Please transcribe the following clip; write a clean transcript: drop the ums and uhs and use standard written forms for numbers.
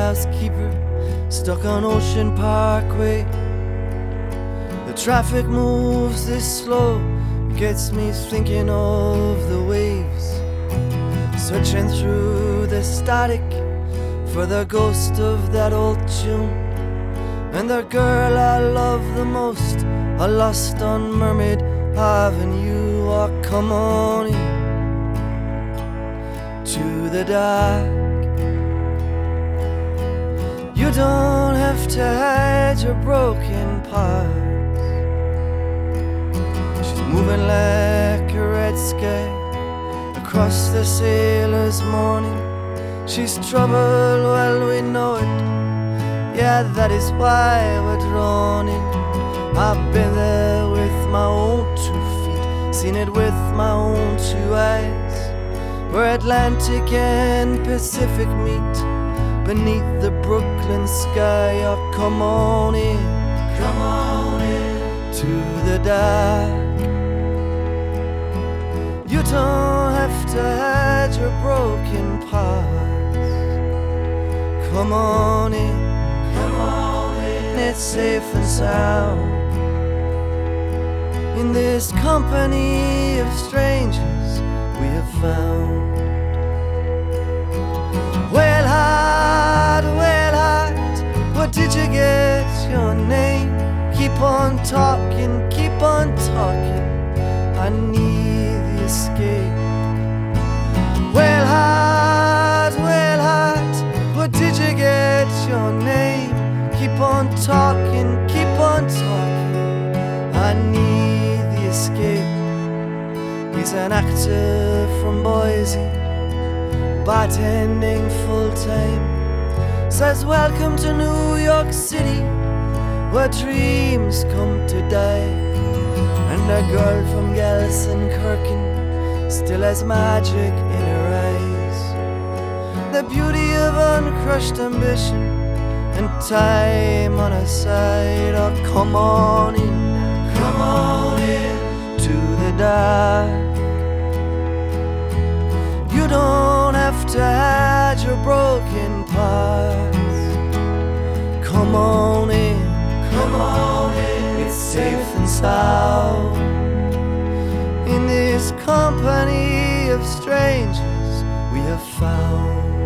lighthouse keeper stuck on Ocean Parkway. The traffic moves this slow, gets me thinking of the waves, searching through the static for the ghost of that old tune. And the girl I love the most, I lost on Mermaid Avenue. Oh, come on in to the dark. You don't have to hide your broken parts. She's moving like a red sky across the sailor's morning. She's troubled, well we know it. Yeah, that is why we're drawn in. I've been there with my own 2 feet, seen it with my own 2 eyes, where Atlantic and Pacific meet beneath the Brooklyn sky. Oh, come on in to the dark. You don't have to hide your broken parts. Come on in, it's safe and sound in this company of strangers we have found. Well, heart, where did you get your name? Keep on talking, I need the escape. Well, heart, where did you get your name? Keep on talking, I need the escape. He's an actor from Boise, bartending full time. Says welcome to New York City, where dreams come to die. And a girl from Gelsenkirchen still has magic in her eyes, the beauty of uncrushed ambition and time on her side. Oh, come on in to the dark. You don't have to hide your broken parts. Come on in, it's safe and sound in this company of strangers we have found.